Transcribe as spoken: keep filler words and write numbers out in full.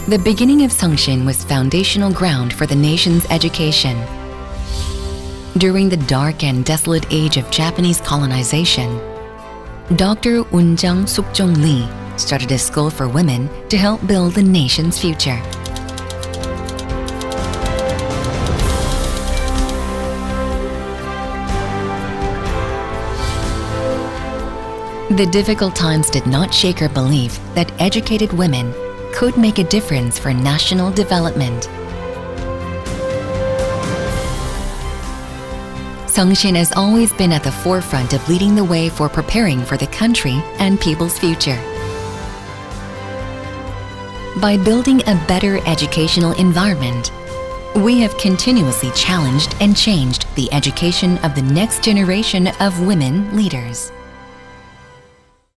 The beginning of Seongshin was foundational ground for the nation's education. During the dark and desolate age of Japanese colonization, Doctor Unjang Sukjong Lee started a school for women to help build the nation's future. The difficult times did not shake her belief that educated women could make a difference for national development. Seongshin has always been at the forefront of leading the way for preparing for the country and people's future. By building a better educational environment, we have continuously challenged and changed the education of the next generation of women leaders.